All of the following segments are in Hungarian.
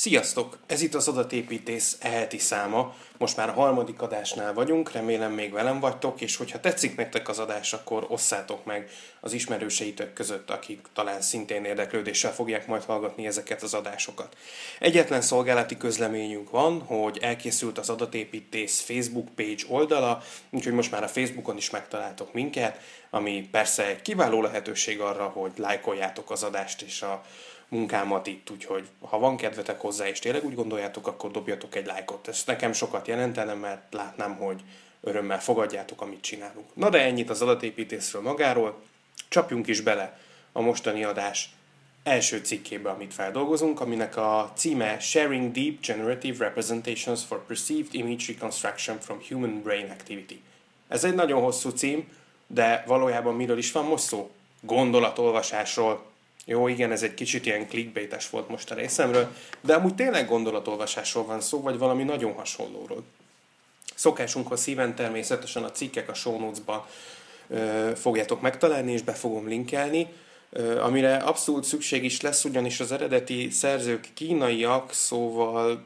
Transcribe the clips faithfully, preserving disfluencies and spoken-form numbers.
Sziasztok! Ez itt az Adatépítész e-heti száma. Most már a harmadik adásnál vagyunk, remélem még velem vagytok, és hogyha tetszik nektek az adás, akkor osszátok meg az ismerőseitek között, akik talán szintén érdeklődéssel fogják majd hallgatni ezeket az adásokat. Egyetlen szolgálati közleményünk van, hogy elkészült az Adatépítész Facebook page oldala, úgyhogy most már a Facebookon is megtaláltok minket, ami persze egy kiváló lehetőség arra, hogy lájkoljátok az adást és a munkámat itt, úgyhogy ha van kedvetek hozzá, és tényleg úgy gondoljátok, akkor dobjatok egy lájkot. Ez nekem sokat jelentene, mert látnám, hogy örömmel fogadjátok, amit csinálunk. Na de ennyit az adatépítészről magáról, csapjunk is bele a mostani adás első cikkébe, amit feldolgozunk, aminek a címe Sharing Deep Generative Representations for Perceived Image Reconstruction from Human Brain Activity. Ez egy nagyon hosszú cím, de valójában miről is van most szó? Gondolatolvasásról. Jó, igen, ez egy kicsit ilyen clickbaites volt most a részemről, de amúgy tényleg gondolatolvasásról van szó, vagy valami nagyon hasonlóról. Szokásunkhoz szíven természetesen a cikkek a show notes-ban ö, fogjátok megtalálni, és be fogom linkelni, ö, amire abszolút szükség is lesz, ugyanis az eredeti szerzők kínaiak, szóval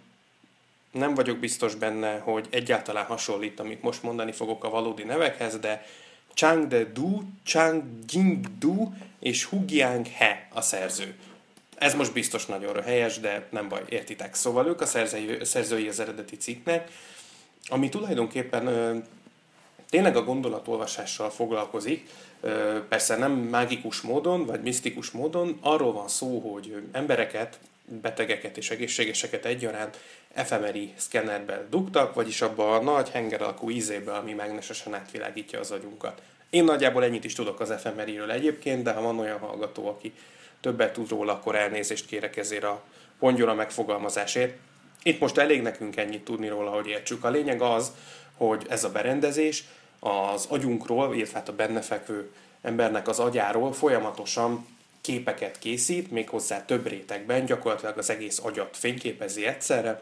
nem vagyok biztos benne, hogy egyáltalán hasonlít, amit most mondani fogok a valódi nevekhez, de Chang De Du, Chang Jingdu és Hu Jianghe a szerző. Ez most biztos nagyon helyes, de nem baj, értitek. Szóval ők a szerzői, szerzői az eredeti cikknek, ami tulajdonképpen ö, tényleg a gondolatolvasással foglalkozik, ö, persze nem mágikus módon, vagy misztikus módon, arról van szó, hogy embereket, betegeket és egészségeseket egyaránt efemeri szkennerbe dugtak, vagyis abba a nagy henger alakú ízébe, ami mágnesesen átvilágítja az agyunkat. Én nagyjából ennyit is tudok az efemeriről egyébként, de ha van olyan hallgató, aki többet tud róla, akkor elnézést kérek ezért a pongyola megfogalmazásért. Itt most elég nekünk ennyit tudni róla, hogy értsük. A lényeg az, hogy ez a berendezés az agyunkról, illetve hát a benne fekvő embernek az agyáról folyamatosan képeket készít, méghozzá több rétegben, gyakorlatilag az egész agyat fényképezi egyszerre,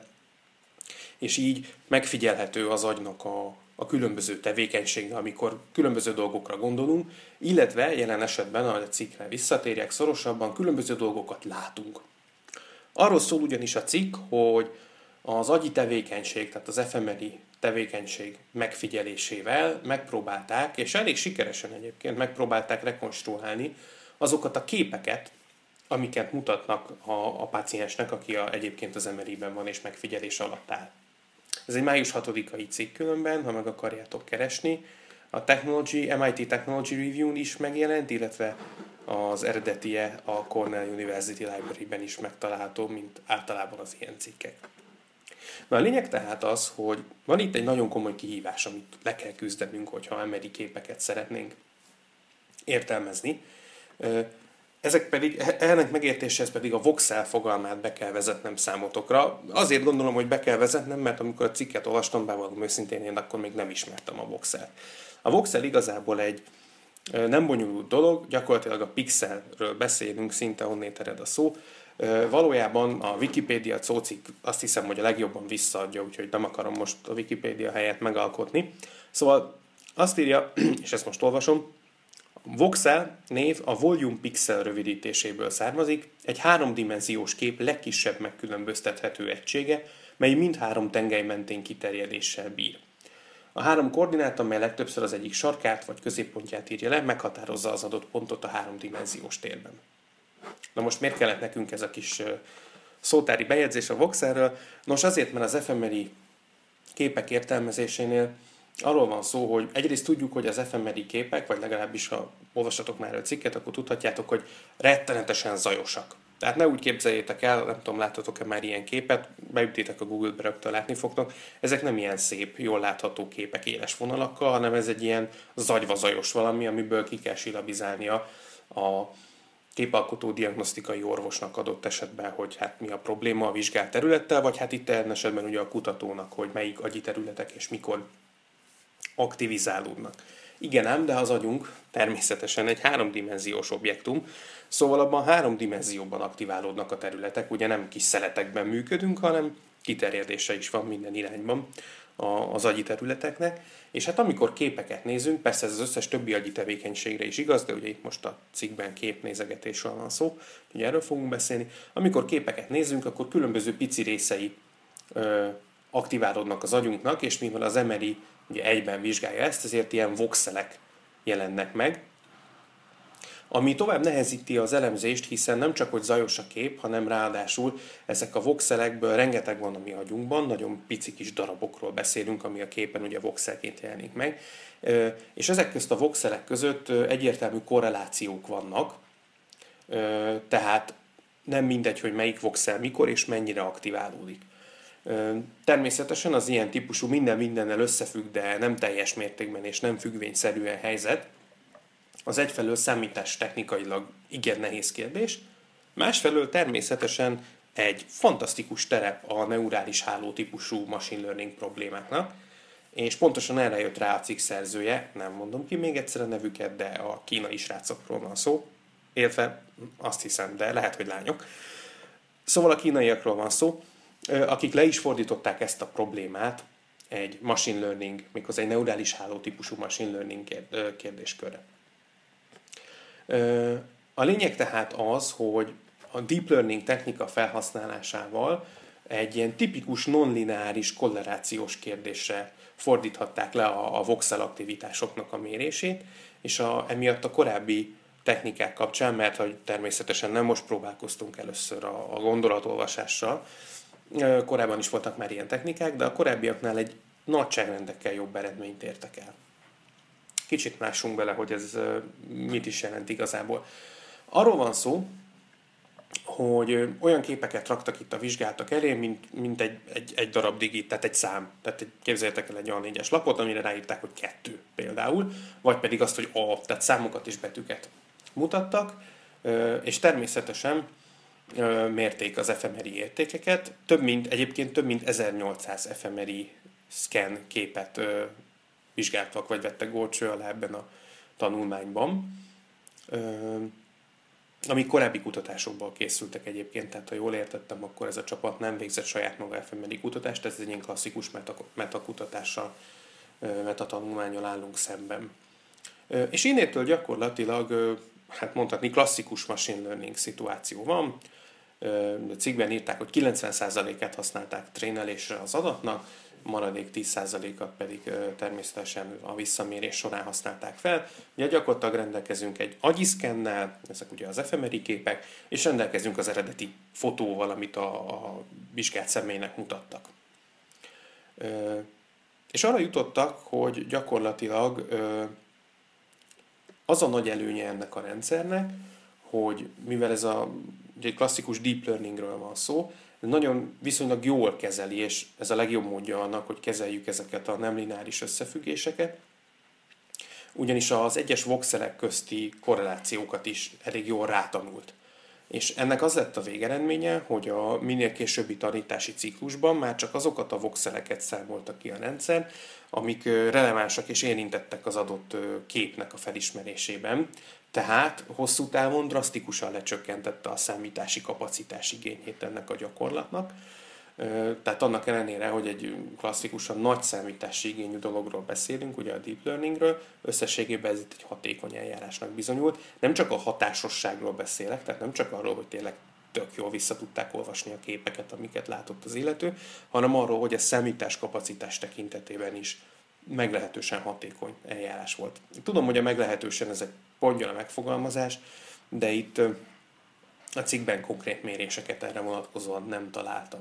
és így megfigyelhető az agynak a, a különböző tevékenysége, amikor különböző dolgokra gondolunk, illetve jelen esetben, ahogy a cikkre visszatérjek szorosabban, különböző dolgokat látunk. Arról szól ugyanis a cikk, hogy az agyi tevékenység, tehát az efemeri tevékenység megfigyelésével megpróbálták, és elég sikeresen egyébként megpróbálták rekonstruálni azokat a képeket, amiket mutatnak a, a páciensnek, aki a, egyébként az em er i-ben van és megfigyelés alatt áll. Ez egy május hatodikai cikk különben, ha meg akarjátok keresni. A Technology, em i té Technology Review-n is megjelent, illetve az eredetie a Cornell University Library-ben is megtalálható, mint általában az ilyen cikkek. Na a lényeg tehát az, hogy van itt egy nagyon komoly kihívás, amit le kell küzdenünk, hogyha em er i képeket szeretnénk értelmezni. Ezek pedig, ennek megértéshez pedig a voxel fogalmát be kell vezetnem számotokra. Azért gondolom, hogy be kell vezetnem, mert amikor a cikket olvastam, bevallom őszintén, én akkor még nem ismertem a voxelt. A voxel igazából egy nem bonyolult dolog, gyakorlatilag a pixelről beszélünk, szinte onnét ered a szó. Valójában a Wikipédia szócikk azt hiszem, hogy a legjobban visszaadja, úgyhogy nem akarom most a Wikipédia helyet megalkotni. Szóval azt írja, és ezt most olvasom, voxel név a volume pixel rövidítéséből származik, egy háromdimenziós kép legkisebb megkülönböztethető egysége, mely mindhárom tengely mentén kiterjedéssel bír. A három koordináta, mely legtöbbször az egyik sarkát vagy középpontját írja le, meghatározza az adott pontot a háromdimenziós térben. Na most miért kellett nekünk ez a kis szótári bejegyzés a voxelről? Nos azért, mert az efemeri képek értelmezésénél arról van szó, hogy egyrészt tudjuk, hogy az efemeri képek, vagy legalábbis ha olvasatok már a cikket, akkor tudhatjátok, hogy rettenetesen zajosak. Tehát ne úgy képzeljétek el, nem tudom, láttatok-e már ilyen képet, beütitek a Google-be, rögtön látni fogtok. Ezek nem ilyen szép, jól látható képek éles vonalakkal, hanem ez egy ilyen zagyva zajos valami, amiből ki kell silabizálnia a képalkotó diagnosztikai orvosnak adott esetben, hogy hát mi a probléma a vizsgált területtel, vagy hát itt esetben ugye a kutatónak, hogy melyik agyi területek és mikor aktivizálódnak. Igen ám, de az agyunk természetesen egy háromdimenziós objektum, szóval abban három dimenzióban aktiválódnak a területek, ugye nem kis szeletekben működünk, hanem kiterjedése is van minden irányban. az agyi területeknek, és hát amikor képeket nézünk, persze ez az összes többi agyi tevékenységre is igaz, de ugye itt most a cikkben képnézegetésről van szó, ugye erről fogunk beszélni. Amikor képeket nézünk, akkor különböző pici részei ö, aktiválódnak az agyunknak, és mivel az em er i ugye egyben vizsgálja ezt, ezért ilyen voxelek jelennek meg, ami tovább nehezíti az elemzést, hiszen nem csak, hogy zajos a kép, hanem ráadásul ezek a voxelekből rengeteg van a mi agyunkban, nagyon pici kis darabokról beszélünk, ami a képen ugye voxelként jelenik meg, és ezek közt a voxelek között egyértelmű korrelációk vannak, tehát nem mindegy, hogy melyik voxel mikor és mennyire aktiválódik. Természetesen az ilyen típusú minden mindennel összefügg, de nem teljes mértékben és nem függvényszerűen helyzet, az egyfelől számítás technikailag igen nehéz kérdés, másfelől természetesen egy fantasztikus terep a neurális háló típusú machine learning problémáknak, és pontosan erre jött rá a cikk szerzője, nem mondom ki még egyszer a nevüket, de a kínai srácokról van szó, illetve azt hiszem, de lehet, hogy lányok. Szóval a kínaiakról van szó, akik le is fordították ezt a problémát egy machine learning, méghozzá egy neurális háló típusú machine learning kérdéskörre. A lényeg tehát az, hogy a deep learning technika felhasználásával egy ilyen tipikus nonlineáris korrelációs kérdésre fordíthatták le a, a voxel aktivitásoknak a mérését, és a, emiatt a korábbi technikák kapcsán, mert hogy természetesen nem most próbálkoztunk először a, a gondolatolvasással, korábban is voltak már ilyen technikák, de a korábbiaknál egy nagyságrendekkel jobb eredményt értek el. Kicsit mássunk bele, hogy ez mit is jelent igazából. Arról van szó, hogy olyan képeket raktak itt a vizsgáltak elé, mint, mint egy, egy, egy darab digit, tehát egy szám. Tehát egy, képzeljétek el egy olyan négyes lapot, amire ráírták, hogy kettő például, vagy pedig azt, hogy A, tehát számokat és betűket mutattak, és természetesen mérték az ef em er i értékeket. Több mint, egyébként több mint ezernyolcszáz ef em er i scan képet vizsgáltak, vagy vettek górcső alá ebben a tanulmányban, amik korábbi kutatásokból készültek egyébként, tehát ha jól értettem, akkor ez a csapat nem végzett saját maga ef em er i kutatást, ez egy ilyen klasszikus metakutatással, metatanulmánnyal állunk szemben. És innétől gyakorlatilag, hát mondhatni, klasszikus machine learning szituáció van. A cikkben írták, hogy kilencven százalékát használták trénelésre az adatnak, maradék tíz százalékat pedig természetesen a visszamérés során használták fel. Ugye gyakorlatilag rendelkezünk egy agyiszkennel, ezek ugye az ef em er i képek, és rendelkezünk az eredeti fotóval, amit a, a vizsgált személynek mutattak. És arra jutottak, hogy gyakorlatilag az a nagy előnye ennek a rendszernek, hogy mivel ez a egy klasszikus deep learningről van szó, nagyon viszonylag jól kezeli, és ez a legjobb módja annak, hogy kezeljük ezeket a nem lineáris összefüggéseket, ugyanis az egyes voxelek közti korrelációkat is elég jól rátanult. És ennek az lett a végeredménye, hogy a minél későbbi tanítási ciklusban már csak azokat a voxeleket számolta ki a rendszer, amik relevánsak és érintettek az adott képnek a felismerésében. Tehát hosszú távon drasztikusan lecsökkentette a számítási kapacitás igényét ennek a gyakorlatnak. Tehát annak ellenére, hogy egy klasszikusan nagy számítási igényű dologról beszélünk, ugye a deep learningről, összességében ez itt egy hatékony eljárásnak bizonyult. Nem csak a hatásosságról beszélek, tehát nem csak arról, hogy tényleg tök jól vissza tudták olvasni a képeket, amiket látott az illető, hanem arról, hogy a számítás kapacitás tekintetében is meglehetősen hatékony eljárás volt. Tudom, hogy a meglehetősen ez egy pongyol a megfogalmazás, de itt a cikkben konkrét méréseket erre vonatkozóan nem találtam.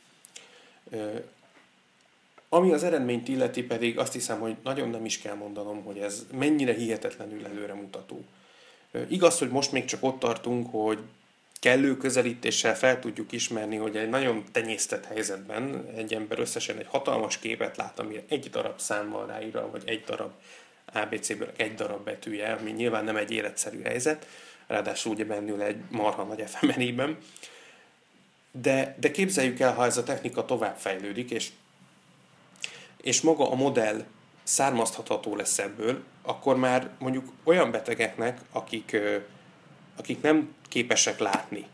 Ami az eredményt illeti pedig azt hiszem, hogy nagyon nem is kell mondanom, hogy ez mennyire hihetetlenül előremutató. Igaz, hogy most még csak ott tartunk, hogy kellő közelítéssel fel tudjuk ismerni, hogy egy nagyon tenyésztett helyzetben egy ember összesen egy hatalmas képet lát, amire egy darab szám van ráírva, vagy egy darab á bé cé-ből egy darab betűje, ami nyilván nem egy életszerű helyzet, ráadásul ugye bennül egy marha nagy ef em er i-ben. De, de képzeljük el, ha ez a technika tovább fejlődik, és, és maga a modell származtatható lesz ebből, akkor már mondjuk olyan betegeknek, akik, akik nem képesek látni,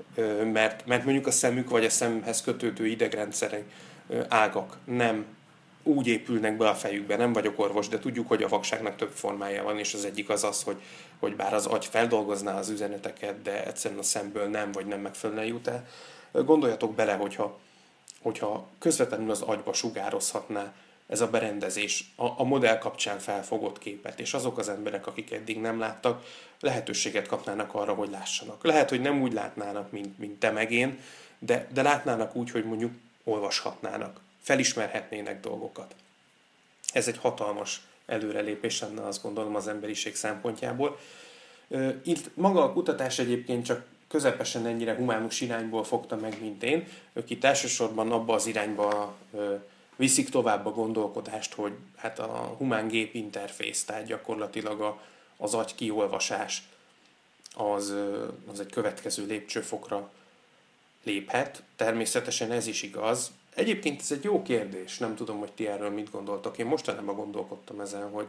mert, mert mondjuk a szemük vagy a szemhez kötődő idegrendszerek, ágak nem úgy épülnek be a fejükbe, nem vagyok orvos, de tudjuk, hogy a vakságnak több formája van, és az egyik az az, hogy, hogy bár az agy feldolgozná az üzeneteket, de egyszerűen a szemből nem, vagy nem megfelelően jut el. Gondoljatok bele, hogyha, hogyha közvetlenül az agyba sugározhatná ez a berendezés a, a modell kapcsán felfogott képet, és azok az emberek, akik eddig nem láttak, lehetőséget kapnának arra, hogy lássanak. Lehet, hogy nem úgy látnának, mint, mint te meg én, de, de látnának úgy, hogy mondjuk olvashatnának, felismerhetnének dolgokat. Ez egy hatalmas előrelépés lenne, azt gondolom, az emberiség szempontjából. Itt maga a kutatás egyébként csak közepesen ennyire humánus irányból fogta meg, mint én. Ők itt elsősorban abba az irányba viszik tovább a gondolkodást, hogy hát a humán-gép interfész, tehát gyakorlatilag a, az agy kiolvasás az, az egy következő lépcsőfokra léphet. Természetesen ez is igaz. Egyébként ez egy jó kérdés, nem tudom, hogy ti erről mit gondoltok. Én mostanában gondolkodtam ezen, hogy,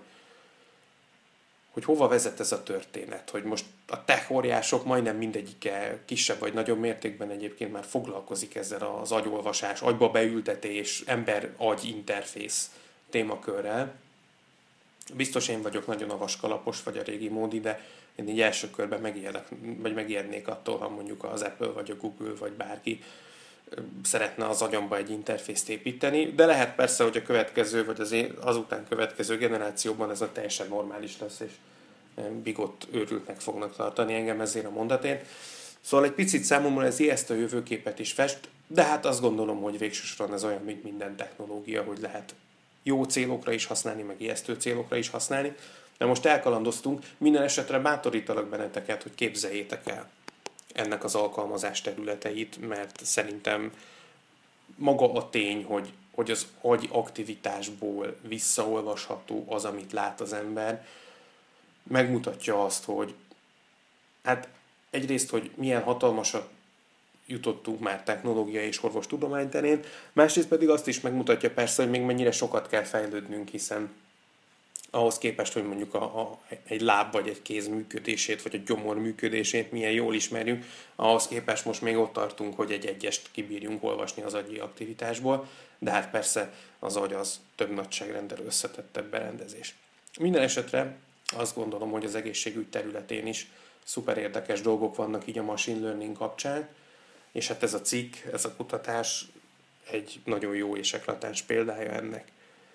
hogy hova vezet ez a történet, hogy most a tech óriások majdnem mindegyike kisebb vagy nagyobb mértékben egyébként már foglalkozik ezzel az agyolvasás, agyba beültetés, ember-agy interfész témakörrel. Biztos én vagyok nagyon a vaskalapos, vagy a régi módi, de én így első körben megijedek, vagy megijednék attól, ha mondjuk az Apple, vagy a Google, vagy bárki szeretne az agyamba egy interfészt építeni, de lehet persze, hogy a következő, vagy az azután következő generációban ez a teljesen normális lesz, és bigott őrültnek fognak tartani engem ezért a mondatért. Szóval egy picit számomra ez ijesztő jövőképet is fest, de hát azt gondolom, hogy végső soron ez olyan, mint minden technológia, hogy lehet jó célokra is használni, meg ijesztő célokra is használni. De most elkalandoztunk, minden esetre bátorítalak benneteket, hogy képzeljétek el ennek az alkalmazás területeit, mert szerintem maga a tény, hogy, hogy az agy aktivitásból visszaolvasható az, amit lát az ember, megmutatja azt, hogy hát egyrészt, hogy milyen hatalmasat jutottunk már technológia és orvostudomány terén, másrészt pedig azt is megmutatja persze, hogy még mennyire sokat kell fejlődnünk, hiszen ahhoz képest, hogy mondjuk a, a, egy láb vagy egy kéz működését, vagy a gyomor működését milyen jól ismerjük, ahhoz képest most még ott tartunk, hogy egy egyest kibírjunk olvasni az agyi aktivitásból, de hát persze az agy az több nagyságrendel összetettebb berendezés. Minden esetre azt gondolom, hogy az egészségügy területén is szuper érdekes dolgok vannak így a machine learning kapcsán, és hát ez a cikk, ez a kutatás egy nagyon jó és eklatáns példája ennek.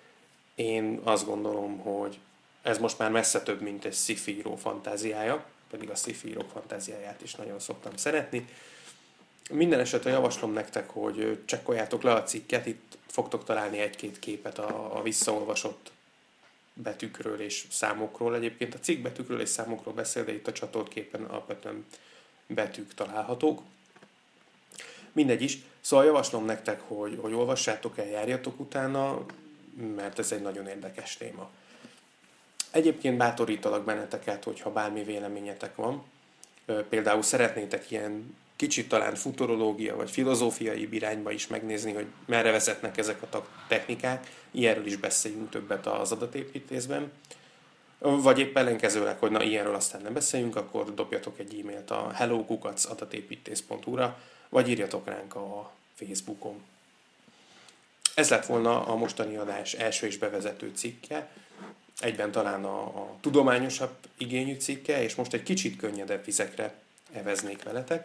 Én azt gondolom, hogy ez most már messze több, mint egy sci-fi író fantáziája, pedig a sci-fi írók fantáziáját is nagyon szoktam szeretni. Minden esetre javaslom nektek, hogy csekkoljátok le a cikket, itt fogtok találni egy-két képet a, a visszaolvasott betűkről és számokról. Egyébként a cikk betűkről és számokról beszél, de itt a csatolt képen alapvetően betűk találhatók. Mindegy is. Szóval javaslom nektek, hogy, hogy olvassátok el, járjatok utána, mert ez egy nagyon érdekes téma. Egyébként bátorítalak benneteket, hogyha bármi véleményetek van. Például szeretnétek ilyen kicsit talán futurológia vagy filozófiai irányba is megnézni, hogy merre vezetnek ezek a technikák. Ilyenről is beszéljünk többet az adatépítésben. Vagy épp ellenkezőleg, hogy na ilyenről aztán nem beszéljünk, akkor dobjatok egy e-mailt a hello kukac adatépítész pont hu-ra, vagy írjatok ránk a Facebookon. Ez lett volna a mostani adás első és bevezető cikke, egyben talán a, a tudományosabb igényű cikke, és most egy kicsit könnyedebb vizekre eveznék veletek.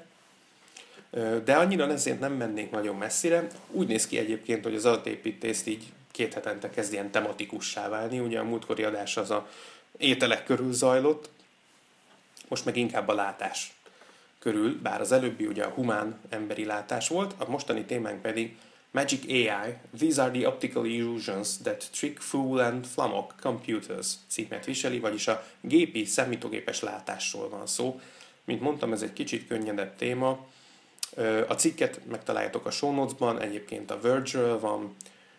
De annyira ezért nem mennék nagyon messzire. Úgy néz ki egyébként, hogy az adatépítést így két hetente kezd ilyen tematikussá válni. Ugye a múltkori adás az a ételek körül zajlott, most meg inkább a látás körül, bár az előbbi ugye a humán emberi látás volt, a mostani témánk pedig Magic á i, These are the optical illusions that trick, fool and flummox computers címet viseli, vagyis a gépi, számítógépes látásról van szó. Mint mondtam, ez egy kicsit könnyedebb téma. A cikket megtaláljátok a show notes-ban, egyébként a Verge-ről van.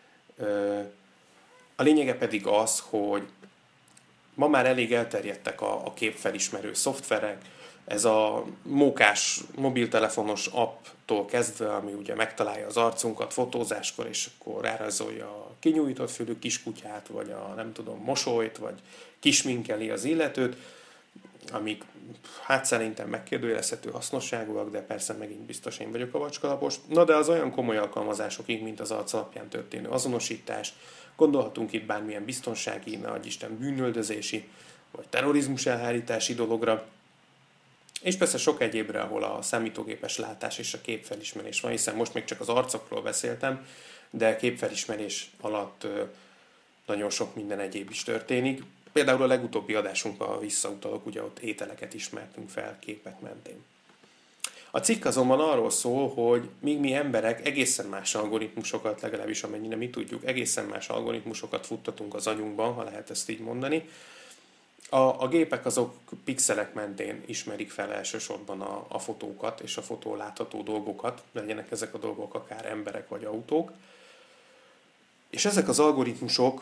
A lényege pedig az, hogy ma már elég elterjedtek a, a képfelismerő szoftverek, ez a mókás mobiltelefonos apptól kezdve, ami ugye megtalálja az arcunkat fotózáskor, és akkor rárajzolja a kinyújtott fülű kiskutyát, vagy a nem tudom, mosolyt, vagy kisminkeli az illetőt, amik hát szerintem megkérdőjelezhető hasznosságúak, de persze megint biztos én vagyok a vacskalapos. Na de az olyan komoly alkalmazásokig, mint az arc alapján történő azonosítás, Gondolhatunk itt bármilyen biztonsági, ne adj Isten bűnöldözési, vagy terrorizmus elhárítási dologra, és persze sok egyébre, ahol a számítógépes látás és a képfelismerés van, hiszen most még csak az arcokról beszéltem, de képfelismerés alatt nagyon sok minden egyéb is történik. Például a legutóbbi adásunkban visszautalok, ugye ott ételeket ismertünk fel képek mentén. A cikk azonban arról szól, hogy míg mi emberek egészen más algoritmusokat, legalábbis amennyire mi tudjuk, egészen más algoritmusokat futtatunk az agyunkban, ha lehet ezt így mondani, a, a gépek azok pixelek mentén ismerik fel elsősorban a, a fotókat és a fotón látható dolgokat, legyenek ezek a dolgok akár emberek vagy autók. És ezek az algoritmusok,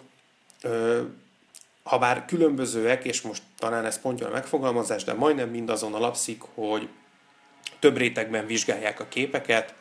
ha bár különbözőek, és most talán ez pontja a megfogalmazás, de majdnem mindazon alapszik, hogy több rétegben vizsgálják a képeket,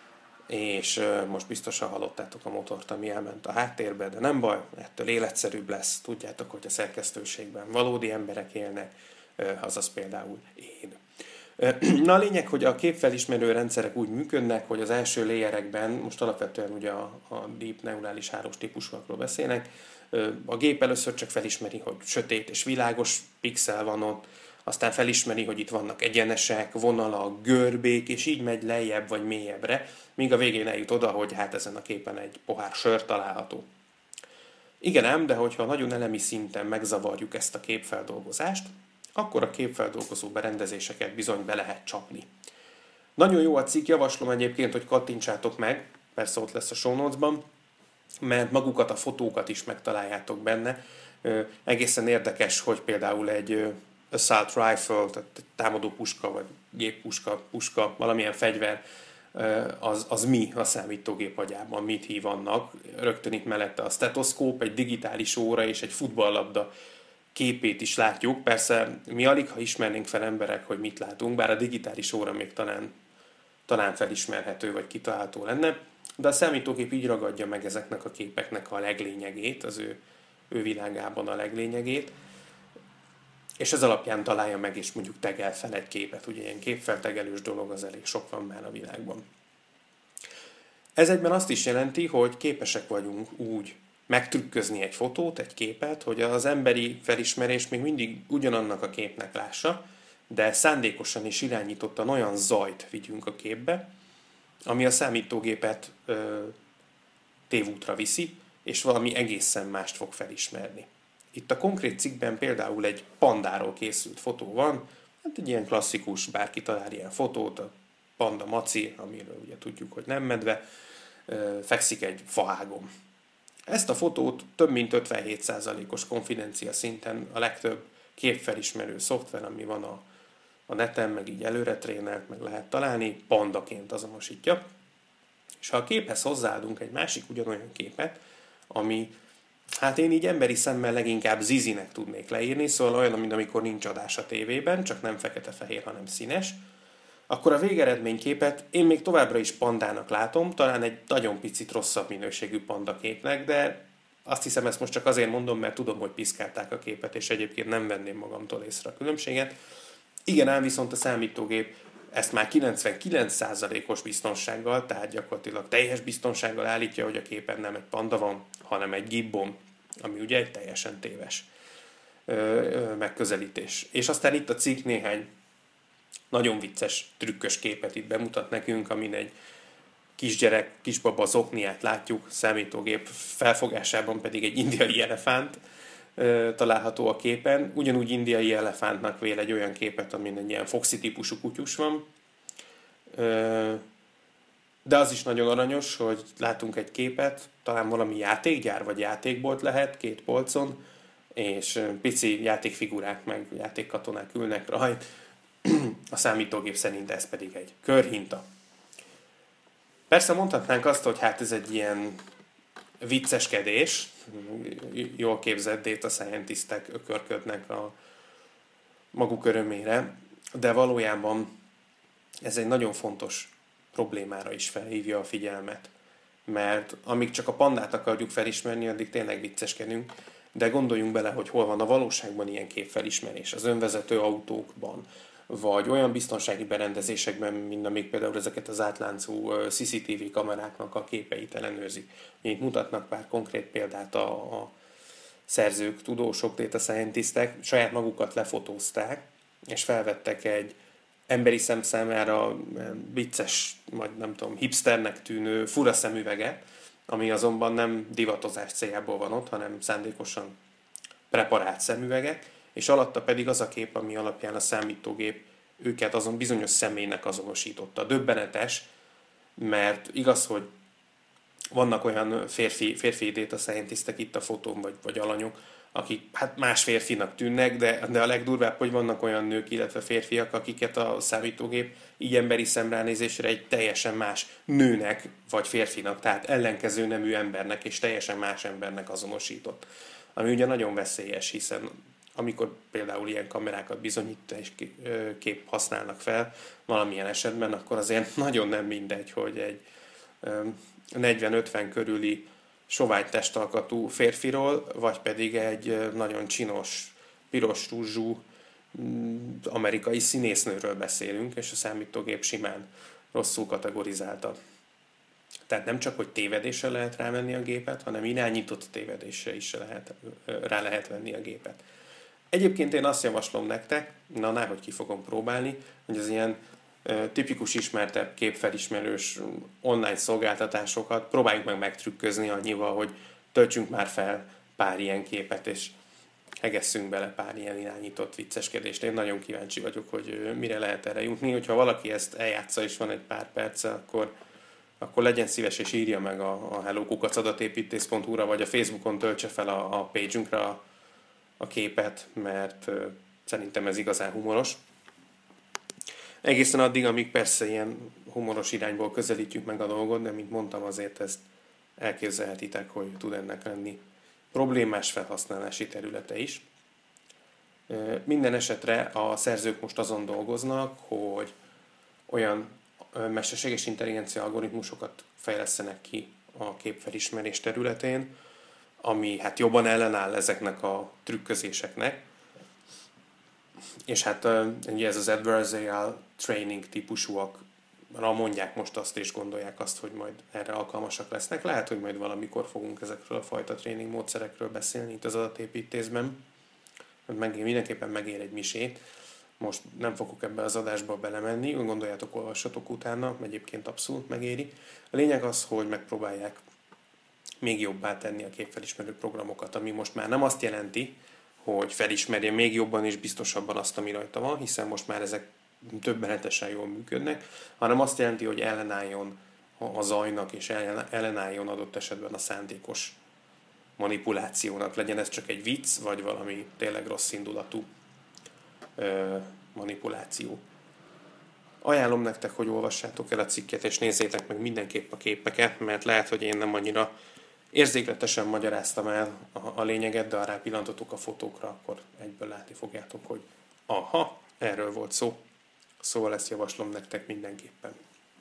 és most biztosan hallottátok a motort, ami elment a háttérbe, de nem baj, ettől életszerűbb lesz. Tudjátok, hogy a szerkesztőségben valódi emberek élnek, azaz például én. Na a lényeg, hogy a képfelismerő rendszerek úgy működnek, hogy az első layerekben, most alapvetően ugye a, a deep neurális hálós típusokról beszélnek, a gép először csak felismeri, hogy sötét és világos pixel van ott, aztán felismeri, hogy itt vannak egyenesek, vonalak, görbék, és így megy lejjebb vagy mélyebbre, míg a végén eljut oda, hogy hát ezen a képen egy pohár sör található. Igen ám, de hogyha nagyon elemi szinten megzavarjuk ezt a képfeldolgozást, akkor a képfeldolgozó berendezéseket bizony be lehet csapni. Nagyon jó a cikk, javaslom egyébként, hogy kattintsátok meg, persze ott lesz a show notes-ban, mert magukat a fotókat is megtaláljátok benne. Egészen érdekes, hogy például egy assault rifle, tehát egy támadó puska, vagy géppuska, puska, valamilyen fegyver, az, az mi a számítógép agyában, mit hív annak. Rögtön itt mellette a stetoszkóp, egy digitális óra és egy futballlabda képét is látjuk. Persze mi alig, ha ismernénk fel emberek, hogy mit látunk, bár a digitális óra még talán, talán felismerhető vagy kitalálható lenne, de a számítógép így ragadja meg ezeknek a képeknek a leglényegét, az ő, ő világában a leglényegét, és ez alapján találja meg, és mondjuk tegel fel egy képet. Ugye ilyen képfeltegelős dolog az elég sok van már a világban. Ez egyben azt is jelenti, hogy képesek vagyunk úgy megtrükközni egy fotót, egy képet, hogy az emberi felismerés még mindig ugyanannak a képnek lássa, de szándékosan és irányítottan olyan zajt vigyünk a képbe, ami a számítógépet ö, tévútra viszi, és valami egészen mást fog felismerni. Itt a konkrét cikkben például egy pandáról készült fotó van, hát egy ilyen klasszikus, bárki talál ilyen fotót, a panda maci, amiről ugye tudjuk, hogy nem medve, ö, fekszik egy faágon. Ezt a fotót több mint ötvenhét százalékos konfidencia szinten a legtöbb képfelismerő szoftver, ami van a, a neten, meg így előre trénelt, meg lehet találni, pandaként azonosítja. És ha a képhez hozzáadunk egy másik ugyanolyan képet, ami, hát én így emberi szemmel leginkább zizinek tudnék leírni, szóval olyan, mint amikor nincs adás a tévében, csak nem fekete-fehér, hanem színes, akkor a végeredményképet én még továbbra is pandának látom, talán egy nagyon picit rosszabb minőségű pandaképnek, de azt hiszem, ezt most csak azért mondom, mert tudom, hogy piszkálták a képet, és egyébként nem venném magamtól észre a különbséget. Igen, ám viszont a számítógép ezt már kilencvenkilenc százalékos biztonsággal, tehát gyakorlatilag teljes biztonsággal állítja, hogy a képen nem egy panda van, hanem egy gibbon, ami ugye egy teljesen téves ö, ö, megközelítés. És aztán itt a cikk néhány nagyon vicces, trükkös képet itt bemutat nekünk, amin egy kisgyerek, kisbaba zokniát látjuk, számítógép felfogásában pedig egy indiai elefánt ö, található a képen. Ugyanúgy indiai elefántnak vél egy olyan képet, amin egy ilyen foxy típusú kutyus van. Ö, de az is nagyon aranyos, hogy látunk egy képet, talán valami játékgyár vagy játékbolt lehet, két polcon, és pici játékfigurák meg játékkatonák ülnek rajta. A számítógép szerint ez pedig egy körhinta. Persze mondhatnánk azt, hogy hát ez egy ilyen vicceskedés, jól képzett data scientistek ökörködnek a maguk örömére, de valójában ez egy nagyon fontos problémára is felhívja a figyelmet. Mert amíg csak a pandát akarjuk felismerni, addig tényleg vicceskedünk, de gondoljunk bele, hogy hol van a valóságban ilyen képfelismerés, az önvezető autókban, vagy olyan biztonsági berendezésekben, mint amik például ezeket az átláncú cé cé té vé kameráknak a képeit ellenőrzik. Itt mutatnak pár konkrét példát a, a szerzők, tudósok, data scientistek, saját magukat lefotózták, és felvettek egy emberi szem számára vicces, vagy nem tudom, hipsternek tűnő fura szemüveget, ami azonban nem divatozás céljából van ott, hanem szándékosan preparált szemüvegek, és alatta pedig az a kép, ami alapján a számítógép őket azon bizonyos személynek azonosította. Döbbenetes, mert igaz, hogy vannak olyan férfi, férfi data scientistek itt a fotón, vagy, vagy alanyok, akik hát más férfinak tűnnek, de, de a legdurvább, hogy vannak olyan nők, illetve férfiak, akiket a számítógép így emberi szemránézésre egy teljesen más nőnek, vagy férfinak, tehát ellenkező nemű embernek, és teljesen más embernek azonosított. Ami ugye nagyon veszélyes, hiszen amikor például ilyen kamerákat bizonyítás kép használnak fel valamilyen esetben, akkor azért nagyon nem mindegy, hogy egy negyven-ötven körüli sovány testalkatú férfiról, vagy pedig egy nagyon csinos, piros rúzsú amerikai színésznőről beszélünk, és a számítógép simán rosszul kategorizálta. Tehát nem csak, hogy tévedésre lehet rávenni a gépet, hanem irányított tévedésre is lehet, rá lehet venni a gépet. Egyébként én azt javaslom nektek, na náhogy ki fogom próbálni, hogy az ilyen tipikus ismertebb képfelismerős online szolgáltatásokat próbáljuk meg megtrükközni annyival, hogy töltsünk már fel pár ilyen képet, és hegesszünk bele pár ilyen irányított vicceskedést. Én nagyon kíváncsi vagyok, hogy mire lehet erre jutni. Hogyha valaki ezt eljátsza és van egy pár perce, akkor, akkor legyen szíves és írja meg a, a hello kukac adatépítész pont hu-ra, vagy a Facebookon töltse fel a, a page-ünkre a, a képet, mert uh, szerintem ez igazán humoros. Egészen addig, amíg persze ilyen humoros irányból közelítjük meg a dolgot, de mint mondtam, azért ezt elképzelhetitek, hogy tud ennek lenni problémás felhasználási területe is. Minden esetre a szerzők most azon dolgoznak, hogy olyan mesterséges intelligencia algoritmusokat fejlesztenek ki a képfelismerés területén, ami hát jobban ellenáll ezeknek a trükközéseknek. És hát ugye ez az adversarial training típusúakra mondják most azt, és gondolják azt, hogy majd erre alkalmasak lesznek. Lehet, hogy majd valamikor fogunk ezekről a fajta tréning módszerekről beszélni itt az adatépítészben. Meg, mindenképpen megér egy misét. Most nem fogok ebbe az adásba belemenni, gondoljátok, olvassatok utána, egyébként abszolút megéri. A lényeg az, hogy megpróbálják még jobbá tenni a képfelismerő programokat, ami most már nem azt jelenti, hogy felismerje még jobban és biztosabban azt, ami rajta van, hiszen most már ezek többenetesen jól működnek, hanem azt jelenti, hogy ellenálljon a zajnak, és ellenálljon adott esetben a szándékos manipulációnak. Legyen ez csak egy vicc, vagy valami tényleg rossz indulatú ö, manipuláció. Ajánlom nektek, hogy olvassátok el a cikket, és nézzétek meg mindenképp a képeket, mert lehet, hogy én nem annyira érzékletesen magyaráztam el a, a lényeget, de ha rápillantotok a fotókra, akkor egyből látni fogjátok, hogy aha, erről volt szó. Szóval ezt javaslom nektek mindenképpen.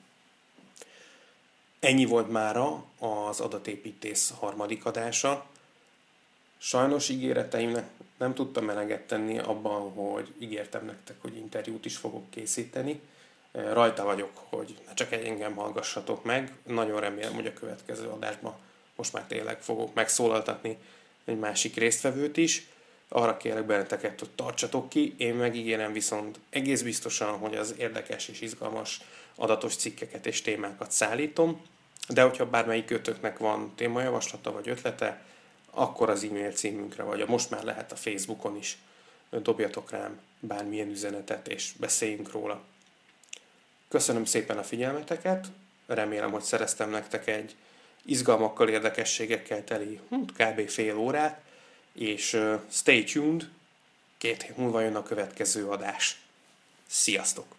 Ennyi volt mára az adatépítész harmadik adása. Sajnos ígéreteimnek nem tudtam eleget tenni abban, hogy ígértem nektek, hogy interjút is fogok készíteni. Rajta vagyok, hogy ne csak engem hallgassatok meg. Nagyon remélem, hogy a következő adásban most már tényleg fogok megszólaltatni egy másik résztvevőt is. Arra kérlek benneteket, hogy tartsatok ki. Én megígérem viszont egész biztosan, hogy az érdekes és izgalmas adatos cikkeket és témákat szállítom. De hogyha bármelyik kötöknek van témajavaslata vagy ötlete, akkor az e-mail címünkre, vagy a most már lehet a Facebookon is dobjatok rám bármilyen üzenetet, és beszéljünk róla. Köszönöm szépen a figyelmeteket, remélem, hogy szereztem nektek egy izgalmakkal, érdekességekkel teli kb. Fél órát, és uh, stay tuned, két hét múlva jön a következő adás. Sziasztok!